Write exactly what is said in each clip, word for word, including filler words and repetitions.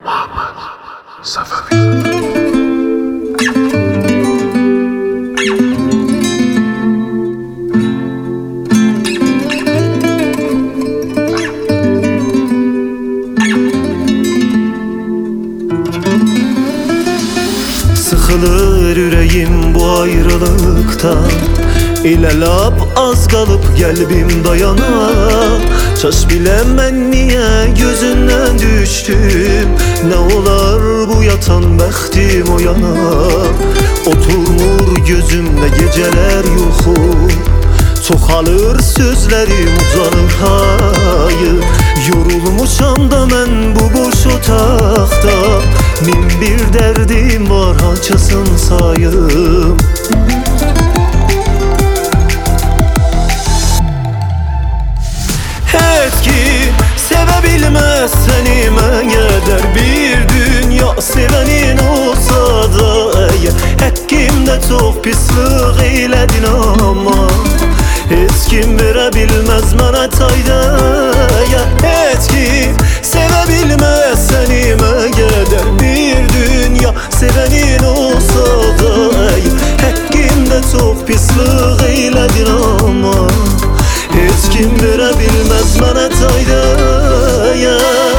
Muhammed Safevi. Sıxılır ürəyim bu ayrılıqda, elə lap az qalıb qəlbim dayana. Çaş biləm mən niyə gözündən düşdüm, nə olar bu yatan bəxtim o yana. Oturmur gözümdə gecələr yuxu, çoxalır sözlərim ucanır hayı. Yorulmuşam da mən bu boş otaqda, min bir dərdim var açasın sayım. Et ki sevə bilməz səni məgər bir dünya sevənin olsa da əgər, həqqimdə çox pislıq eylədin amma heç kim verə bilməz mənə tayda əgər. Heç kim sevə bilməz səni məgər bir dünya sevənin olsa da əgər, həqqimdə çox pislıq eylədin amma heç kim verə bilməz mənə tayda əgər.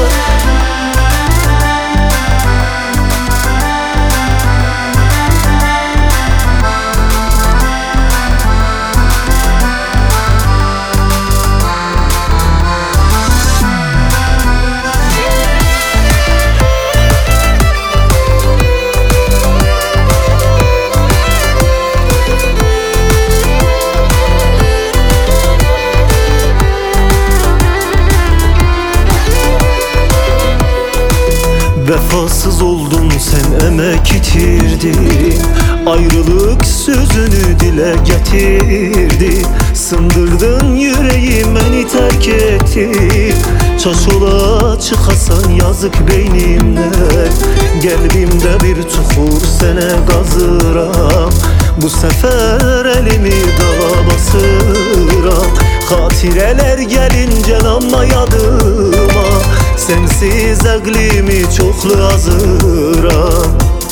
Vefasız oldun sen, emek itirdin, ayrılık sözünü dile getirdi. Sındırdın yüreğim, beni terk ettin. Çaş ola çıkasan yazık beynimden, kalbimde bir çukur sene kazıram. Bu sefer elimi dağa basıram, hatireler gelince amma yadıma, sensiz əqlimi çoxlu azıram.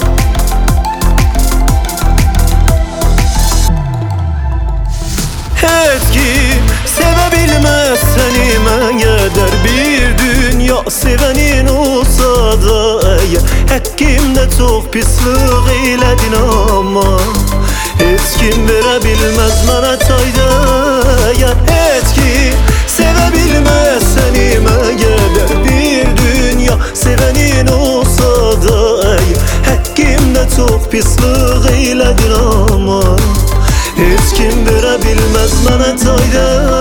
Heç kim sevə bilməz səni məgər bir dünya sevənin olsa da əgər, həqqimdə çox pislıq eylədin amma heç kim verə bilməz mənə tayda əgər. Heç kim sevə bilməz səni məgər bir dünya sevənin olsa da əgər, həqqimdə çox pislıq eylədin amma heç kim verə bilməz mənə tayda